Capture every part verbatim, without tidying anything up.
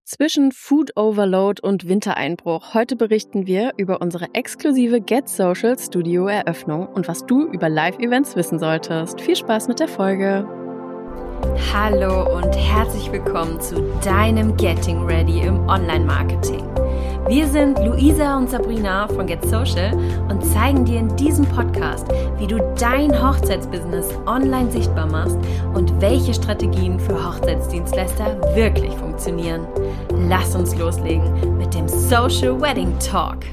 Zwischen Food Overload und Wintereinbruch. Heute berichten wir über unsere exklusive Get Social Studio Eröffnung und was du über Live-Events wissen solltest. Viel Spaß mit der Folge. Hallo und herzlich willkommen zu deinem Getting Ready im Online-Marketing. Wir sind Luisa und Sabrina von Get Social und zeigen dir in diesem Podcast, wie du dein Hochzeitsbusiness online sichtbar machst und welche Strategien für Hochzeitsdienstleister wirklich funktionieren. Lass uns loslegen mit dem Social Wedding Talk.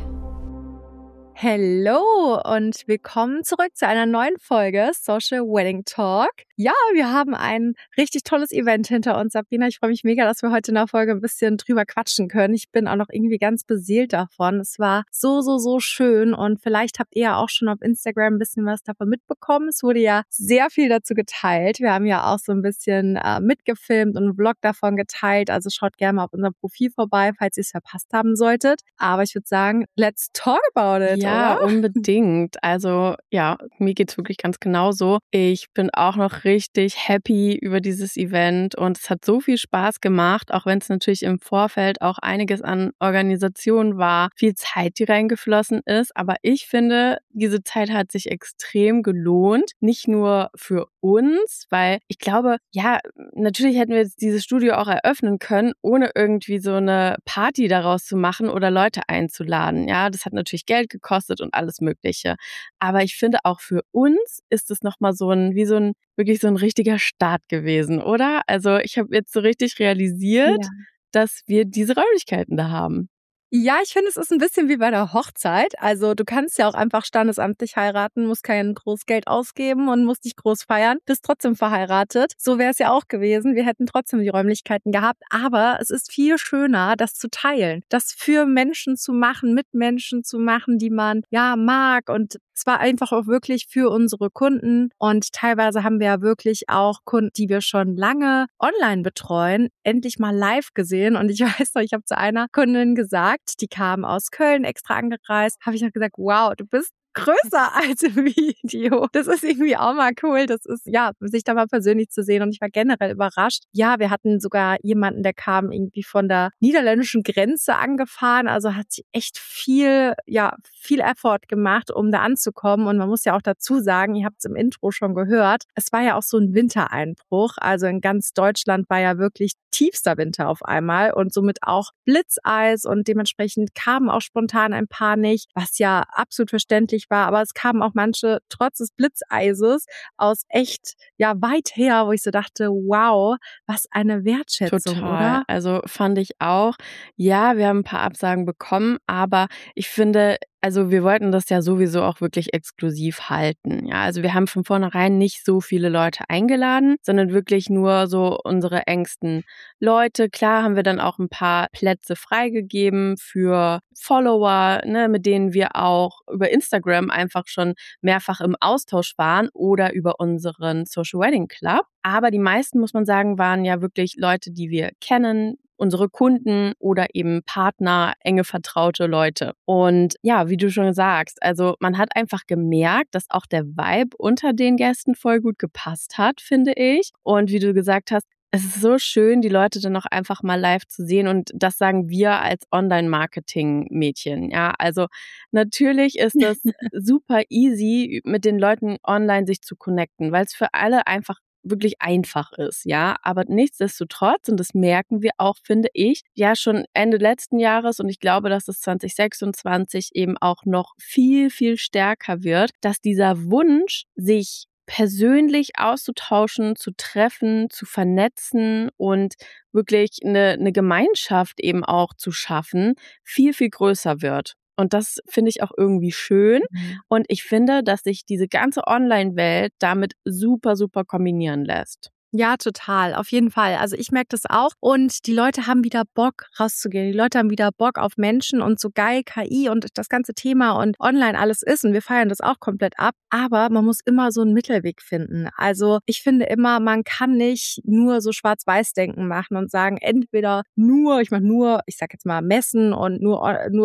Hallo und willkommen zurück zu einer neuen Folge Social Wedding Talk. Ja, wir haben ein richtig tolles Event hinter uns, Sabrina. Ich freue mich mega, dass wir heute in der Folge ein bisschen drüber quatschen können. Ich bin auch noch irgendwie ganz beseelt davon. Es war so, so, so schön und vielleicht habt ihr ja auch schon auf Instagram ein bisschen was davon mitbekommen. Es wurde ja sehr viel dazu geteilt. Wir haben ja auch so ein bisschen äh, mitgefilmt und einen Vlog davon geteilt. Also schaut gerne mal auf unserem Profil vorbei, falls ihr es verpasst haben solltet. Aber ich würde sagen, let's talk about it. Ja, oder? unbedingt. Also ja, mir geht's wirklich ganz genauso. Ich bin auch noch richtig happy über dieses Event und es hat so viel Spaß gemacht, auch wenn es natürlich im Vorfeld auch einiges an Organisation war, viel Zeit, die reingeflossen ist. Aber ich finde, diese Zeit hat sich extrem gelohnt. Nicht nur für uns, weil ich glaube, ja, natürlich hätten wir jetzt dieses Studio auch eröffnen können, ohne irgendwie so eine Party daraus zu machen oder Leute einzuladen. Ja, das hat natürlich Geld gekostet und alles Mögliche. Aber ich finde auch für uns ist es nochmal so ein, wie so ein, wirklich so ein richtiger Start gewesen, oder? Also ich habe jetzt so richtig realisiert, Ja. dass wir diese Räumlichkeiten da haben. Ja, ich finde, es ist ein bisschen wie bei der Hochzeit. Also du kannst ja auch einfach standesamtlich heiraten, musst kein groß Geld ausgeben und musst nicht groß feiern, bist trotzdem verheiratet. So wäre es ja auch gewesen. Wir hätten trotzdem die Räumlichkeiten gehabt. Aber es ist viel schöner, das zu teilen, das für Menschen zu machen, mit Menschen zu machen, die man ja mag. Und es war einfach auch wirklich für unsere Kunden. Und teilweise haben wir ja wirklich auch Kunden, die wir schon lange online betreuen, endlich mal live gesehen. Und ich weiß noch, ich habe zu einer Kundin gesagt, die kam aus Köln extra angereist, habe ich noch gesagt, wow, du bist größer als im Video. Das ist irgendwie auch mal cool. Das ist, ja, sich da mal persönlich zu sehen. Und ich war generell überrascht. Ja, wir hatten sogar jemanden, der kam irgendwie von der niederländischen Grenze angefahren. Also hat sie echt viel, ja, viel Effort gemacht, um da anzukommen. Und man muss ja auch dazu sagen, ihr habt es im Intro schon gehört, es war ja auch so ein Wintereinbruch. Also in ganz Deutschland war ja wirklich tiefster Winter auf einmal und somit auch Blitzeis. Und dementsprechend kamen auch spontan ein paar nicht, was ja absolut verständlich war, aber es kamen auch manche trotz des Blitzeises aus echt ja weit her, wo ich so dachte, wow, was eine Wertschätzung, Total. oder? Also fand ich auch. Ja, wir haben ein paar Absagen bekommen, aber ich finde, also wir wollten das ja sowieso auch wirklich exklusiv halten. Ja, also wir haben von vornherein nicht so viele Leute eingeladen, sondern wirklich nur so unsere engsten Leute. Klar haben wir dann auch ein paar Plätze freigegeben für Follower, ne, mit denen wir auch über Instagram einfach schon mehrfach im Austausch waren oder über unseren Social Wedding Club. Aber die meisten, muss man sagen, waren ja wirklich Leute, die wir kennen, unsere Kunden oder eben Partner, enge vertraute Leute. Und ja, wie du schon sagst, also man hat einfach gemerkt, dass auch der Vibe unter den Gästen voll gut gepasst hat, finde ich. Und wie du gesagt hast, es ist so schön, die Leute dann auch einfach mal live zu sehen und das sagen wir als Online-Marketing-Mädchen. Ja, also natürlich ist das super easy, mit den Leuten online sich zu connecten, weil es für alle einfach wirklich einfach ist, ja, aber nichtsdestotrotz, und das merken wir auch, finde ich, ja schon Ende letzten Jahres und ich glaube, dass es zwanzig sechsundzwanzig eben auch noch viel, viel stärker wird, dass dieser Wunsch, sich persönlich auszutauschen, zu treffen, zu vernetzen und wirklich eine, eine Gemeinschaft eben auch zu schaffen, viel, viel größer wird. Und das finde ich auch irgendwie schön. Mhm. Und ich finde, dass sich diese ganze Online-Welt damit super, super kombinieren lässt. Ja, total, auf jeden Fall. Also ich merke das auch und die Leute haben wieder Bock rauszugehen. Die Leute haben wieder Bock auf Menschen und so geil K I und das ganze Thema und online alles ist und wir feiern das auch komplett ab. Aber man muss immer so einen Mittelweg finden. Also ich finde immer, man kann nicht nur so Schwarz-Weiß-Denken machen und sagen, entweder nur, ich mache nur, ich sag jetzt mal Messen und nur nur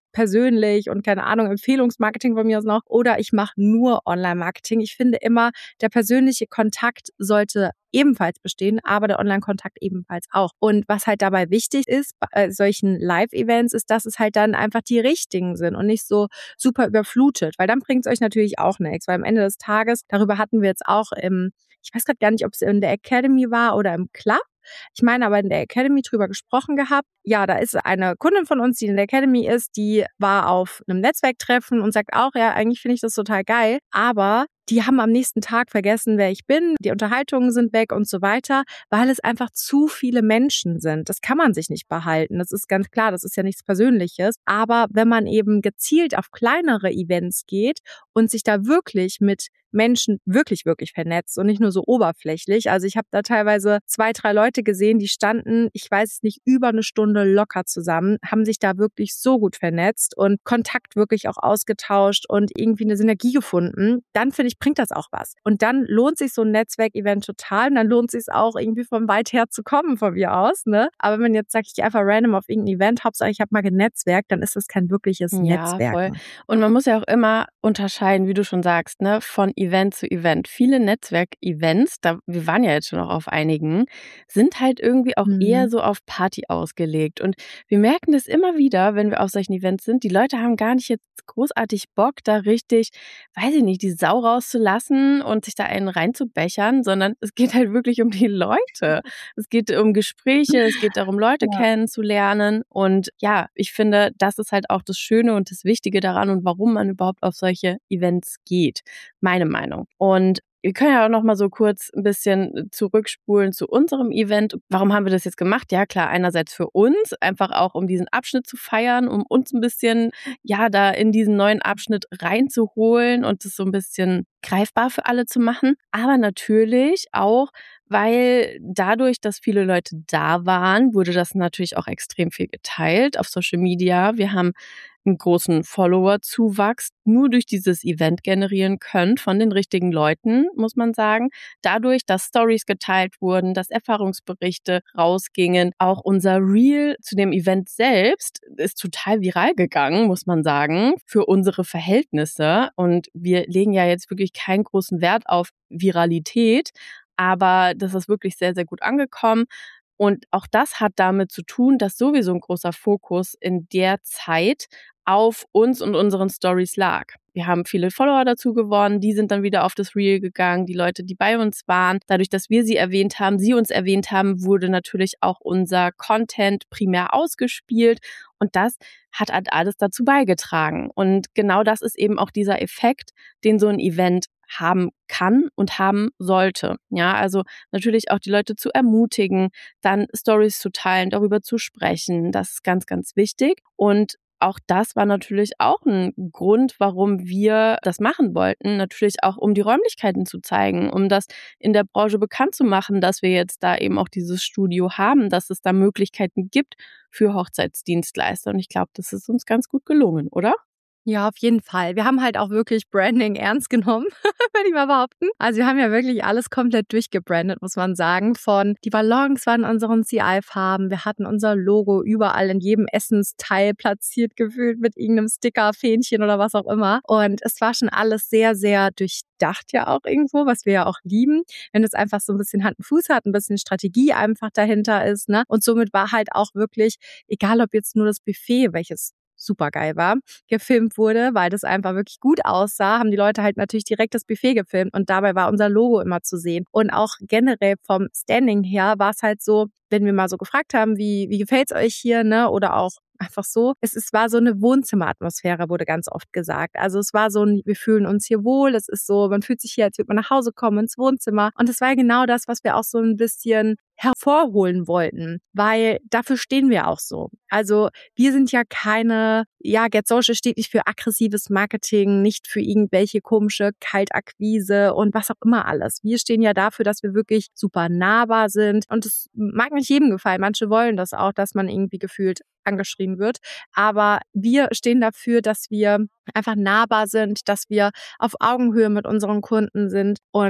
persönlich und keine Ahnung, Empfehlungsmarketing von mir aus noch oder ich mache nur Online-Marketing. Ich finde immer, der persönliche Kontakt sollte ebenfalls bestehen, aber der Online-Kontakt ebenfalls auch. Und was halt dabei wichtig ist bei solchen Live-Events, ist, dass es halt dann einfach die richtigen sind und nicht so super überflutet, weil dann bringt es euch natürlich auch nichts, weil am Ende des Tages, darüber hatten wir jetzt auch im, ich weiß gerade gar nicht, ob es in der Academy war oder im Club. Ich meine aber in der Academy drüber gesprochen gehabt. Ja, da ist eine Kundin von uns, die in der Academy ist, die war auf einem Netzwerktreffen und sagt auch, ja, eigentlich finde ich das total geil, aber die haben am nächsten Tag vergessen, wer ich bin, die Unterhaltungen sind weg und so weiter, weil es einfach zu viele Menschen sind. Das kann man sich nicht behalten. Das ist ganz klar, das ist ja nichts Persönliches. Aber wenn man eben gezielt auf kleinere Events geht und sich da wirklich mit Menschen wirklich, wirklich vernetzt und nicht nur so oberflächlich. Also ich habe da teilweise zwei, drei Leute gesehen, die standen, ich weiß es nicht, über eine Stunde locker zusammen, haben sich da wirklich so gut vernetzt und Kontakt wirklich auch ausgetauscht und irgendwie eine Synergie gefunden. Dann finde ich, bringt das auch was. Und dann lohnt sich so ein Netzwerkevent total und dann lohnt sich es auch irgendwie von weit her zu kommen von mir aus. Ne? Aber wenn man jetzt sagt, ich gehe einfach random auf irgendein Event, Hauptsache ich habe mal genetzwerkt, dann ist das kein wirkliches Ja, Netzwerk. voll. Und man muss ja auch immer unterscheiden, wie du schon sagst, ne, von Event zu Event. Viele Netzwerkevents, da wir waren ja jetzt schon auch auf einigen, sind halt irgendwie auch Mhm. eher so auf Party ausgelegt. Und wir merken das immer wieder, wenn wir auf solchen Events sind. Die Leute haben gar nicht jetzt großartig Bock, da richtig, weiß ich nicht, die Sau rauszulassen und sich da einen reinzubechern, sondern es geht halt wirklich um die Leute. Es geht um Gespräche, es geht darum, Leute Ja. kennenzulernen. Und ja, ich finde, das ist halt auch das Schöne und das Wichtige daran und warum man überhaupt auf solche Events geht. Meine Meinung. Und wir können ja auch noch mal so kurz ein bisschen zurückspulen zu unserem Event. Warum haben wir das jetzt gemacht? Ja, klar, einerseits für uns, einfach auch, um diesen Abschnitt zu feiern, um uns ein bisschen, ja, da in diesen neuen Abschnitt reinzuholen und das so ein bisschen greifbar für alle zu machen. Aber natürlich auch, weil dadurch, dass viele Leute da waren, wurde das natürlich auch extrem viel geteilt auf Social Media. Wir haben einen großen Follower-Zuwachs nur durch dieses Event generieren können von den richtigen Leuten, muss man sagen. Dadurch, dass Stories geteilt wurden, dass Erfahrungsberichte rausgingen. Auch unser Reel zu dem Event selbst ist total viral gegangen, muss man sagen, für unsere Verhältnisse. Und wir legen ja jetzt wirklich keinen großen Wert auf Viralität, aber das ist wirklich sehr, sehr gut angekommen. Und auch das hat damit zu tun, dass sowieso ein großer Fokus in der Zeit auf uns und unseren Stories lag. Wir haben viele Follower dazu gewonnen, die sind dann wieder auf das Reel gegangen, die Leute, die bei uns waren. Dadurch, dass wir sie erwähnt haben, sie uns erwähnt haben, wurde natürlich auch unser Content primär ausgespielt und das hat halt alles dazu beigetragen. Und genau das ist eben auch dieser Effekt, den so ein Event haben kann und haben sollte. Ja, also natürlich auch die Leute zu ermutigen, dann Stories zu teilen, darüber zu sprechen. Das ist ganz, ganz wichtig. Und auch das war natürlich auch ein Grund, warum wir das machen wollten. Natürlich auch, um die Räumlichkeiten zu zeigen, um das in der Branche bekannt zu machen, dass wir jetzt da eben auch dieses Studio haben, dass es da Möglichkeiten gibt für Hochzeitsdienstleister. Und ich glaube, das ist uns ganz gut gelungen, oder? Ja, auf jeden Fall. Wir haben halt auch wirklich Branding ernst genommen, würde ich mal behaupten. Also wir haben ja wirklich alles komplett durchgebrandet, muss man sagen. Von die Ballons waren in unseren C I-Farben. Wir hatten unser Logo überall in jedem Essensteil platziert gefühlt mit irgendeinem Sticker, Fähnchen oder was auch immer. Und es war schon alles sehr, sehr durchdacht ja auch irgendwo, was wir ja auch lieben. Wenn es einfach so ein bisschen Hand und Fuß hat, ein bisschen Strategie einfach dahinter ist, ne? Und somit war halt auch wirklich, egal ob jetzt nur das Buffet, welches super geil war, gefilmt wurde, weil das einfach wirklich gut aussah, haben die Leute halt natürlich direkt das Buffet gefilmt und dabei war unser Logo immer zu sehen. Und auch generell vom Standing her war es halt so, wenn wir mal so gefragt haben, wie, wie gefällt's euch hier, ne, oder auch einfach so. Es, es war so eine Wohnzimmeratmosphäre, wurde ganz oft gesagt. Also es war so ein, wir fühlen uns hier wohl. Es ist so, man fühlt sich hier, als würde man nach Hause kommen ins Wohnzimmer. Und das war genau das, was wir auch so ein bisschen hervorholen wollten, weil dafür stehen wir auch so. Also wir sind ja keine, ja, Get Social steht nicht für aggressives Marketing, nicht für irgendwelche komische Kaltakquise und was auch immer alles. Wir stehen ja dafür, dass wir wirklich super nahbar sind und es mag nicht jedem gefallen. Manche wollen das auch, dass man irgendwie gefühlt angeschrien wird. Aber wir stehen dafür, dass wir einfach nahbar sind, dass wir auf Augenhöhe mit unseren Kunden sind und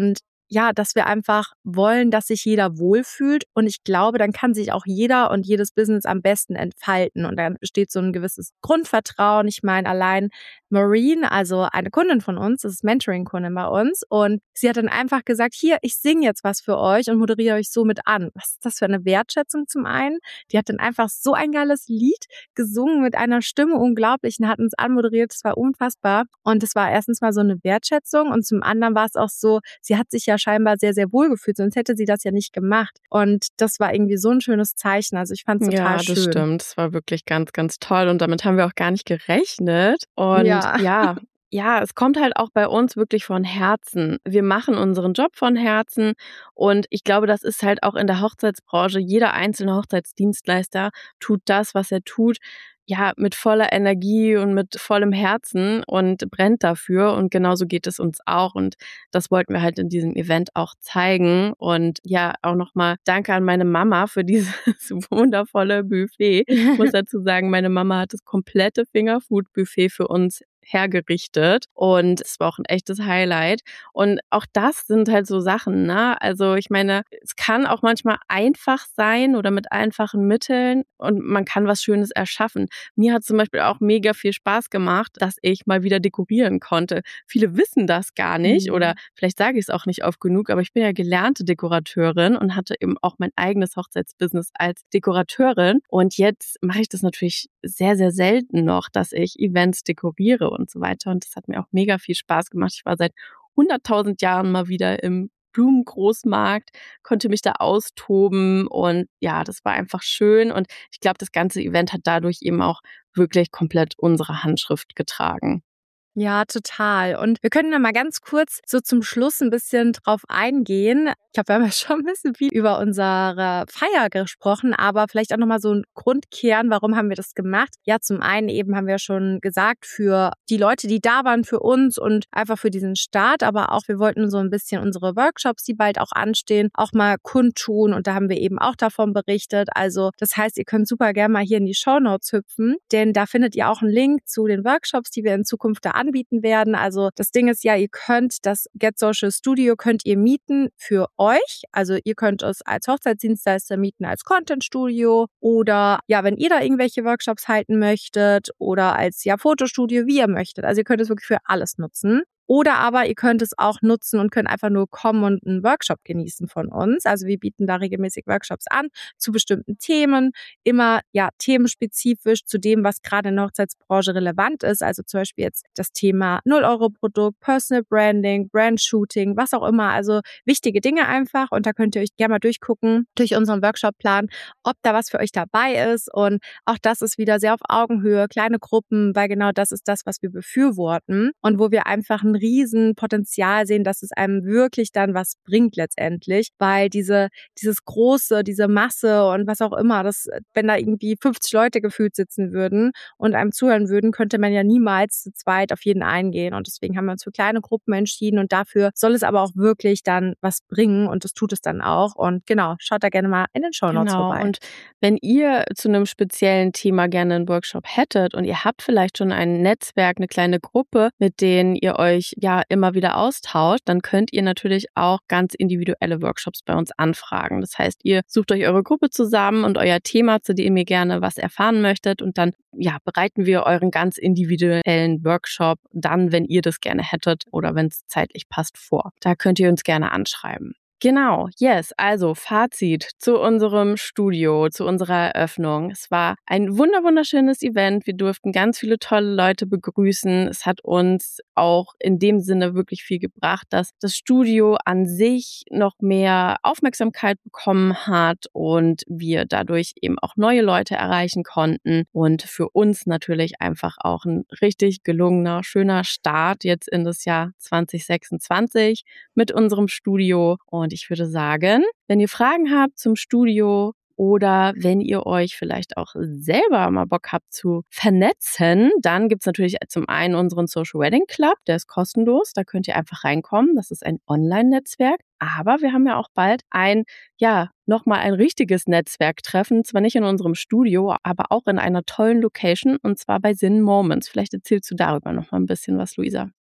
ja, dass wir einfach wollen, dass sich jeder wohlfühlt. Und ich glaube, dann kann sich auch jeder und jedes Business am besten entfalten. Und dann besteht so ein gewisses Grundvertrauen. Ich meine, allein Maureen, also eine Kundin von uns, das ist Mentoring-Kundin bei uns. Und sie hat dann einfach gesagt, hier, ich singe jetzt was für euch und moderiere euch so mit an. Was ist das für eine Wertschätzung zum einen? Die hat dann einfach so ein geiles Lied gesungen mit einer Stimme, unglaublich, und hat uns anmoderiert. Das war unfassbar. Und es war erstens mal so eine Wertschätzung und zum anderen war es auch so, sie hat sich ja scheinbar sehr, sehr wohl gefühlt, sonst hätte sie das ja nicht gemacht. Und das war irgendwie so ein schönes Zeichen. Also ich fand es total schön. Ja, das stimmt. Das war wirklich ganz, ganz toll. Und damit haben wir auch gar nicht gerechnet. Und Ja. ja, ja, es kommt halt auch bei uns wirklich von Herzen. Wir machen unseren Job von Herzen. Und ich glaube, das ist halt auch in der Hochzeitsbranche. Jeder einzelne Hochzeitsdienstleister tut das, was er tut, ja, mit voller Energie und mit vollem Herzen und brennt dafür. Und genauso geht es uns auch. Und das wollten wir halt in diesem Event auch zeigen. Und ja, auch nochmal danke an meine Mama für dieses wundervolle Buffet. Ich muss dazu sagen, meine Mama hat das komplette Fingerfood-Buffet für uns hergerichtet und es war auch ein echtes Highlight. Und auch das sind halt so Sachen, ne? Also ich meine, es kann auch manchmal einfach sein oder mit einfachen Mitteln und man kann was Schönes erschaffen. Mir hat zum Beispiel auch mega viel Spaß gemacht, dass ich mal wieder dekorieren konnte. Viele wissen das gar nicht Mhm. oder vielleicht sage ich es auch nicht oft genug, aber ich bin ja gelernte Dekorateurin und hatte eben auch mein eigenes Hochzeitsbusiness als Dekorateurin und jetzt mache ich das natürlich sehr, sehr selten noch, dass ich Events dekoriere und so weiter. Und das hat mir auch mega viel Spaß gemacht. Ich war seit hunderttausend Jahren mal wieder im Blumengroßmarkt, konnte mich da austoben und ja, das war einfach schön. Und ich glaube, das ganze Event hat dadurch eben auch wirklich komplett unsere Handschrift getragen. Ja, total. Und wir können da mal ganz kurz so zum Schluss ein bisschen drauf eingehen. Ich glaube, wir haben ja schon ein bisschen viel über unsere Feier gesprochen, aber vielleicht auch nochmal so ein Grundkern, warum haben wir das gemacht? Ja, zum einen eben haben wir schon gesagt, für die Leute, die da waren, für uns und einfach für diesen Start, aber auch wir wollten so ein bisschen unsere Workshops, die bald auch anstehen, auch mal kundtun und da haben wir eben auch davon berichtet. Also das heißt, ihr könnt super gerne mal hier in die Shownotes hüpfen, denn da findet ihr auch einen Link zu den Workshops, die wir in Zukunft da anbieten werden. Also das Ding ist ja, ihr könnt das Get Social Studio könnt ihr mieten für euch. Also ihr könnt es als Hochzeitsdienstleister mieten, als Content Studio oder ja, wenn ihr da irgendwelche Workshops halten möchtet oder als ja Fotostudio, wie ihr möchtet. Also ihr könnt es wirklich für alles nutzen. Oder aber ihr könnt es auch nutzen und könnt einfach nur kommen und einen Workshop genießen von uns. Also wir bieten da regelmäßig Workshops an zu bestimmten Themen, immer ja themenspezifisch zu dem, was gerade in der Hochzeitsbranche relevant ist. Also zum Beispiel jetzt das Thema null Euro Produkt, Personal Branding, Brand Shooting, was auch immer. Also wichtige Dinge einfach. Und da könnt ihr euch gerne mal durchgucken durch unseren Workshop-Plan, ob da was für euch dabei ist. Und auch das ist wieder sehr auf Augenhöhe, kleine Gruppen, weil genau das ist das, was wir befürworten und wo wir einfach ein riesen Potenzial sehen, dass es einem wirklich dann was bringt letztendlich, weil diese dieses große, diese Masse und was auch immer, das, wenn da irgendwie fünfzig Leute gefühlt sitzen würden und einem zuhören würden, könnte man ja niemals zu zweit auf jeden eingehen und deswegen haben wir uns für kleine Gruppen entschieden und dafür soll es aber auch wirklich dann was bringen und das tut es dann auch und genau, schaut da gerne mal in den Shownotes Genau. vorbei. Und wenn ihr zu einem speziellen Thema gerne einen Workshop hättet und ihr habt vielleicht schon ein Netzwerk, eine kleine Gruppe, mit denen ihr euch ja immer wieder austauscht, dann könnt ihr natürlich auch ganz individuelle Workshops bei uns anfragen. Das heißt, ihr sucht euch eure Gruppe zusammen und euer Thema, zu dem ihr gerne was erfahren möchtet und dann ja, bereiten wir euren ganz individuellen Workshop dann, wenn ihr das gerne hättet oder wenn es zeitlich passt, vor. Da könnt ihr uns gerne anschreiben. Genau, yes. Also Fazit zu unserem Studio, zu unserer Eröffnung. Es war ein wunder wunderschönes Event. Wir durften ganz viele tolle Leute begrüßen. Es hat uns auch in dem Sinne wirklich viel gebracht, dass das Studio an sich noch mehr Aufmerksamkeit bekommen hat und wir dadurch eben auch neue Leute erreichen konnten. Und für uns natürlich einfach auch ein richtig gelungener, schöner Start jetzt in das Jahr zwanzig sechsundzwanzig mit unserem Studio. Und ich würde sagen, wenn ihr Fragen habt zum Studio oder wenn ihr euch vielleicht auch selber mal Bock habt zu vernetzen, dann gibt's natürlich zum einen unseren Social Wedding Club, der ist kostenlos, da könnt ihr einfach reinkommen, das ist ein Online-Netzwerk. Aber wir haben ja auch bald ein, ja, nochmal ein richtiges Netzwerktreffen, zwar nicht in unserem Studio, aber auch in einer tollen Location und zwar bei Zen Moments. Vielleicht erzählst du darüber nochmal ein bisschen was, Luisa.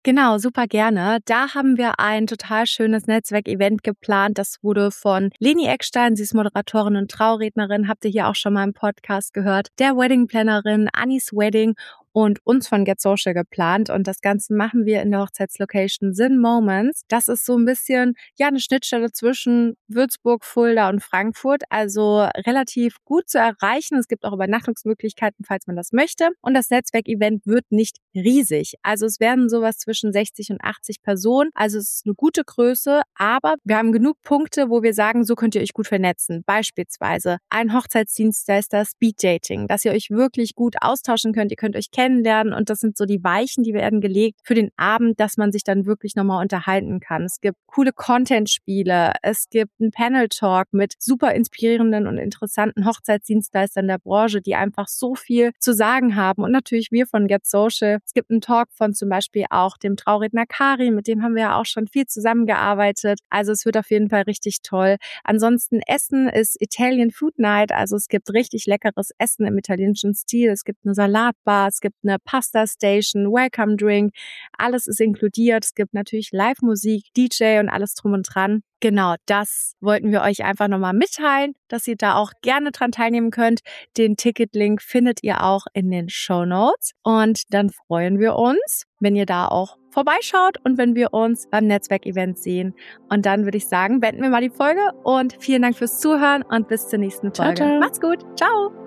Genau, super gerne. Da haben wir ein total schönes Netzwerkevent geplant. Das wurde von Leni Eckstein, sie ist Moderatorin und Traurednerin, habt ihr hier auch schon mal im Podcast gehört, der Wedding-Plannerin Annis Wedding und uns von Get Social geplant. Und das Ganze machen wir in der Hochzeitslocation Zen Moments. Das ist so ein bisschen, ja, eine Schnittstelle zwischen Würzburg, Fulda und Frankfurt. Also relativ gut zu erreichen. Es gibt auch Übernachtungsmöglichkeiten, falls man das möchte. Und das Netzwerkevent wird nicht riesig. Also es werden sowas zwischen sechzig und achtzig Personen. Also es ist eine gute Größe. Aber wir haben genug Punkte, wo wir sagen, so könnt ihr euch gut vernetzen. Beispielsweise ein Hochzeitsdienstleister Speed Dating, dass ihr euch wirklich gut austauschen könnt. Ihr könnt euch kennenlernen und das sind so die Weichen, die werden gelegt für den Abend, dass man sich dann wirklich nochmal unterhalten kann. Es gibt coole Content-Spiele, es gibt einen Panel-Talk mit super inspirierenden und interessanten Hochzeitsdienstleistern der Branche, die einfach so viel zu sagen haben und natürlich wir von Get Social. Es gibt einen Talk von zum Beispiel auch dem Trauredner Kari, mit dem haben wir ja auch schon viel zusammengearbeitet. Also es wird auf jeden Fall richtig toll. Ansonsten Essen ist Italian Food Night, also es gibt richtig leckeres Essen im italienischen Stil. Es gibt eine Salatbar, es gibt eine Pasta Station, Welcome Drink, alles ist inkludiert. Es gibt natürlich Live-Musik, D J und alles drum und dran. Genau, das wollten wir euch einfach nochmal mitteilen, dass ihr da auch gerne dran teilnehmen könnt. Den Ticketlink findet ihr auch in den Shownotes. Und dann freuen wir uns, wenn ihr da auch vorbeischaut und wenn wir uns beim Netzwerkevent sehen. Und dann würde ich sagen, beenden wir mal die Folge und vielen Dank fürs Zuhören und bis zur nächsten Folge. Ciao, ciao. Macht's gut. Ciao.